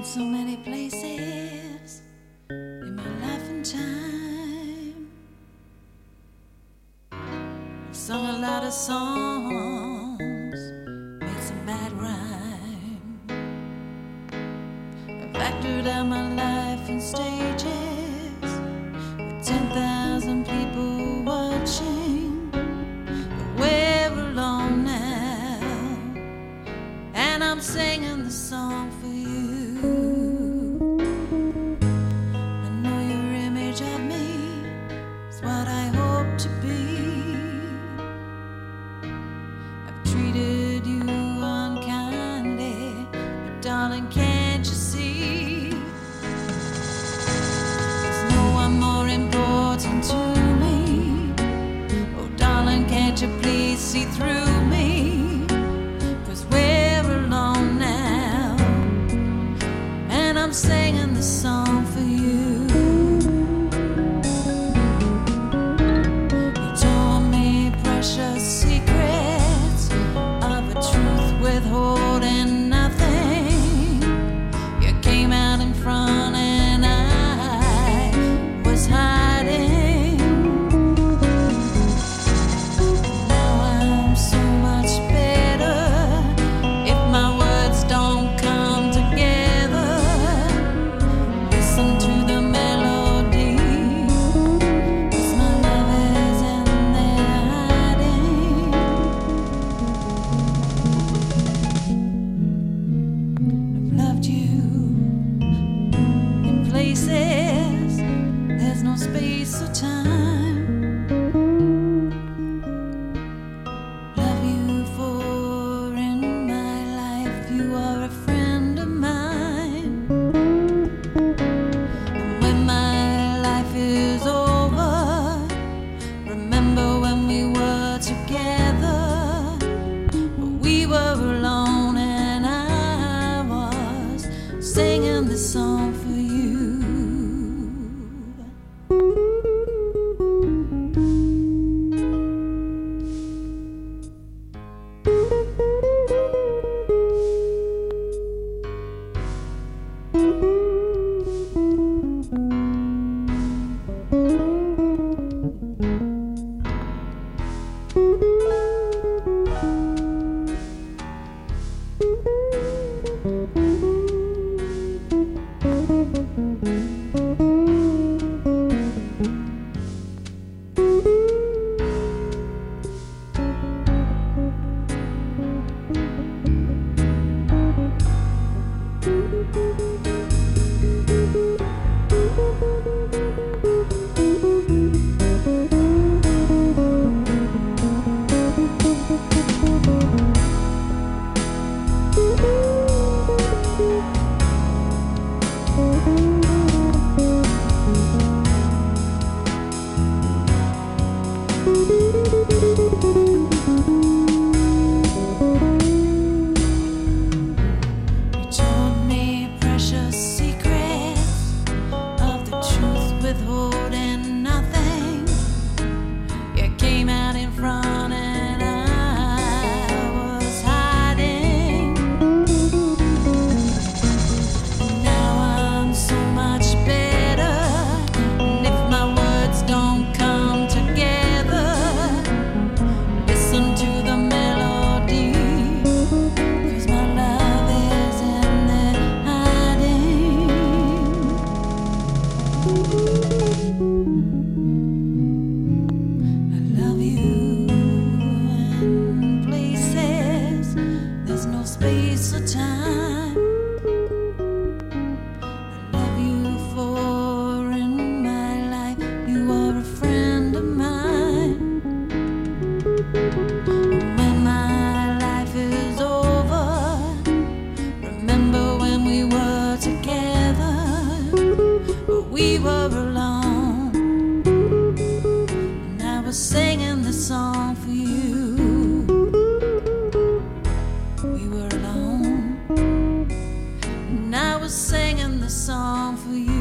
so many places in my life and time. I've sung a lot of songs, made some bad rhyme. I've acted out my life in stages with 10,000 people watching. But we're alone now, and I'm singing the song for you. I know your image of me is what I hope to be. I've treated you unkindly, but darling, can't you see? There's no one more important to me. Oh darling, can't you please see through me? 'Cause we're alone now, and I'm singing the song for you. You told me precious secrets of a truth withholding nothing. You came out in front and I was hiding. Now I'm so much better if my words don't come together. Listen to the melody, 'cause my love is in there hiding. I've loved you in places there's no space or time. Love you for in my life, you are a friend of mine. And when my life is over, remember when we were together. We were alone and I was singing this song for you. You told me precious secrets of the truth withholding nothing. You came out in front and I was hiding. Now I'm so much better, and if my words don't come together, listen to the melody, 'cause my love is in there hiding. I love you in places there's no space or time. I love you for in my life, you are a friend of mine. When my life is over, remember when we were together. We were alone, and I was singing the song for you. We were alone, and I was singing the song for you.